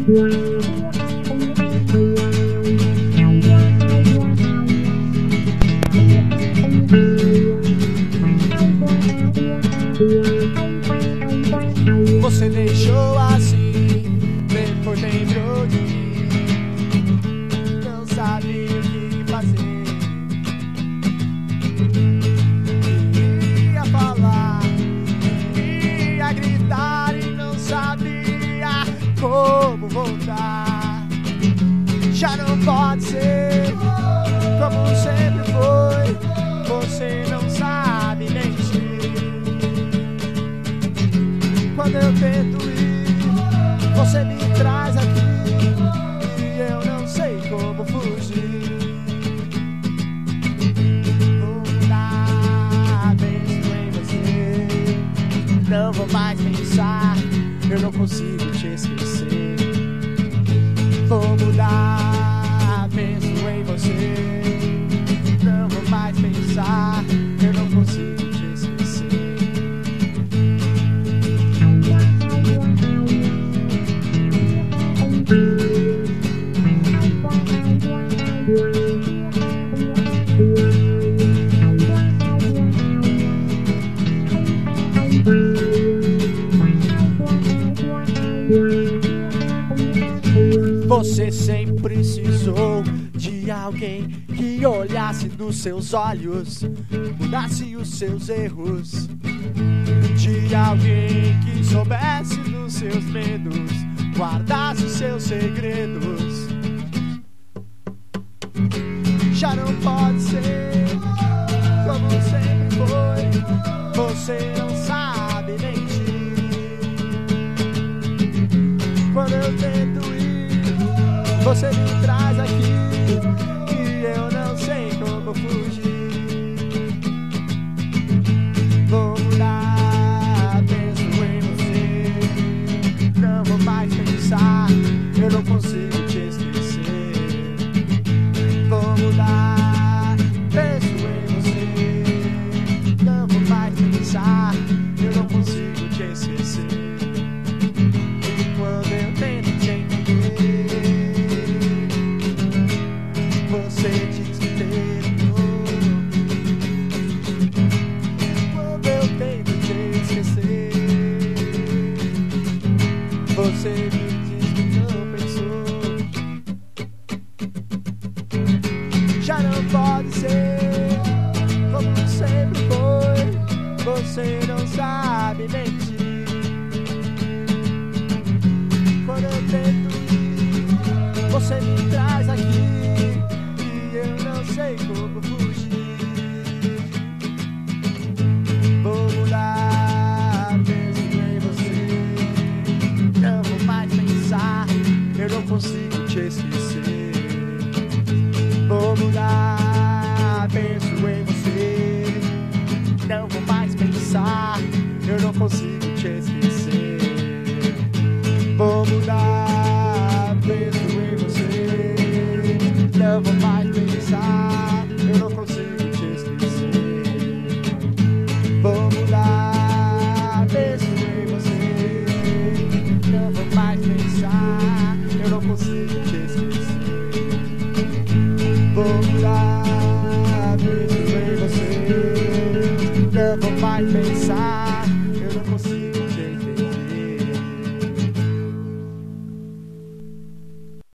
Você deixou assim, depois lembrou de mim. Não sabia o que fazer. Queria falar, queria gritar e não sabia como voltar. Já não pode ser como sempre foi. Você não sabe mentir. Quando eu tento ir, você me traz aqui e eu não sei como fugir. Vou mudar, penso em você. Não vou mais pensar, eu não consigo te esquecer. Vou mudar, penso em você. Não vou mais pensar, eu não consigo te esquecer. Você sempre precisou de alguém que olhasse nos seus olhos, mudasse os seus erros. De alguém que soubesse dos seus medos, guardasse os seus segredos. Já não pode ser como sempre foi. Você não sabe mentir. Quando eu tento ir, você me traz aqui e eu não sei como fugir. Vou mudar, penso em você. Não vou mais pensar, eu não consigo te esquecer. Vou mudar, penso em você. Não vou mais pensar, eu não consigo te esquecer. Quando eu tento te entender, você diz que terminou. Quando eu tento te esquecer, você me diz que não pensou. Já não pode ser como sempre foi. Você não sabe mentir. Quando eu tento ir, você me traz aqui e eu não sei como fugir. Vou mudar, penso em você. Não vou mais pensar, eu não consigo te esquecer. Vou mudar, penso em você. Não vou mais pensar, eu não consigo te esquecer. Vou mudar, penso em você. Não vou mais pensar, eu não consigo te esquecer. Vou mudar, penso em você. Não vou mais pensar, eu não consigo te esquecer. Vou mudar, penso em você. Não vou mais pensar,